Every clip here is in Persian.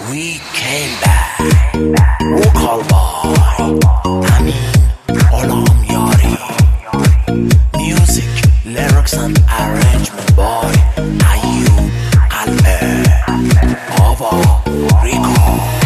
We came back. Vocal boy Amin Olam Yari. Music, lyrics and arrangement boy Ayub Qalbe. Baba Rico.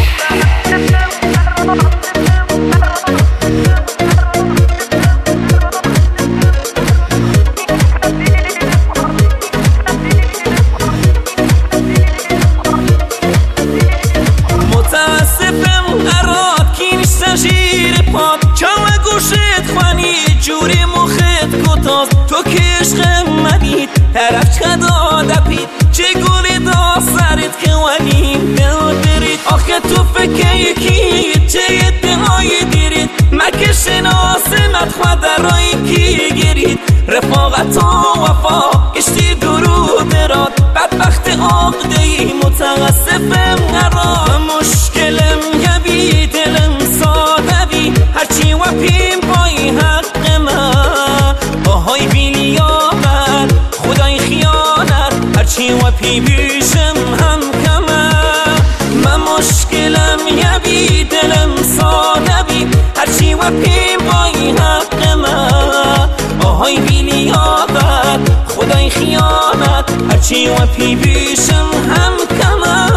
کم گوشت خوانی جوری مخت کتاز تو که عشق مدید طرف چدا دپید چه گولی دا سرت که ولیم دل درید آخه تو فکر یکی چه ادعای دیرید مکه شناسمت خود درایی کی گرید رفاقت و وفا گشتی درود راد بدبخت عقدهی متاسفم قرار مشکلم یبی دلم سادوی هرچی و پیم پای حق من آهای بیلی آمد خدای خیانت هرچی و پی بیشم هم کمه من مشکلم یبی دلم سادوی هرچی و پیم پای حق من آهای بیلی آمد خدای خیانت هرچی و پی بیشم هم کمه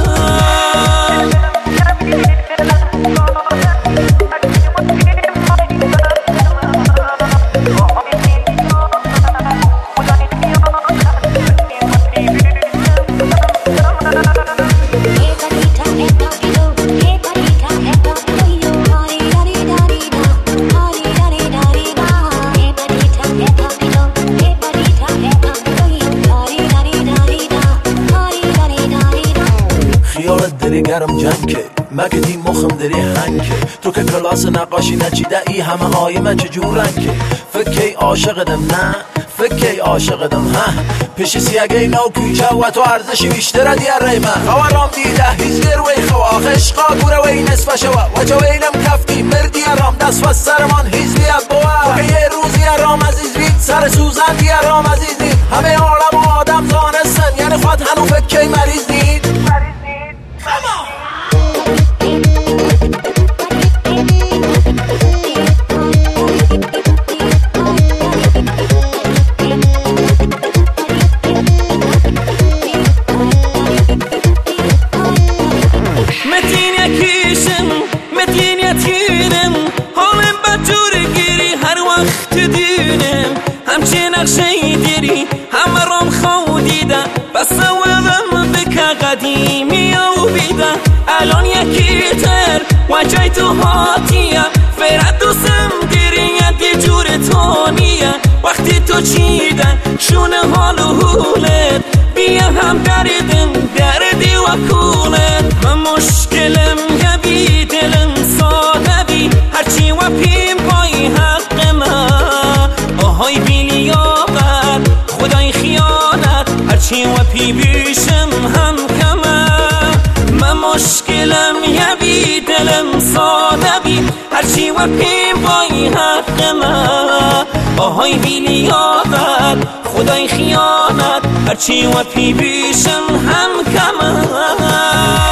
خیالت داری گرم جنگ که مگه دی مخم داری هنگ که تو که کلاس نقاشی نچیده ای همه های من چجور رنگ که فکر عاشقدم نه فکر عاشقدم ها پیش سیاگه نو کوچه و تو ارزشی بیشتر دیاره من خوارم دیده هیزگر وی خوا خشقا گوره وی نصف شوا و جو اینم کفتی مردی ارام دست و سرمان هیزبی ابوا که یه روزی ارام عزیز بید سر سوزن دی ارام عزیز نید همه عالم آدم زانستن یعنی خود هنو فکر مریض نید همچه نقشه دیری همه رام خودیده بس سوالم بکه قدیمی و بیده الان یکی تر و جای تو هاتیه فرد دوستم دیری یه جور تانیه وقتی تو چیدن شونه حال و حولت بیا هم دردم دردی و کولت من مشکلم یبی دلم سادوی هرچی و پیم پای حق من آهای بیلی آمد خدای خیانت هرچی و پی بیشم هم کمه من مشکلم یبی دلم سادوی هرچی و پیم پای حق من آهای بیلی آمد خدای خیانت هرچی و پی بیشم هم کمه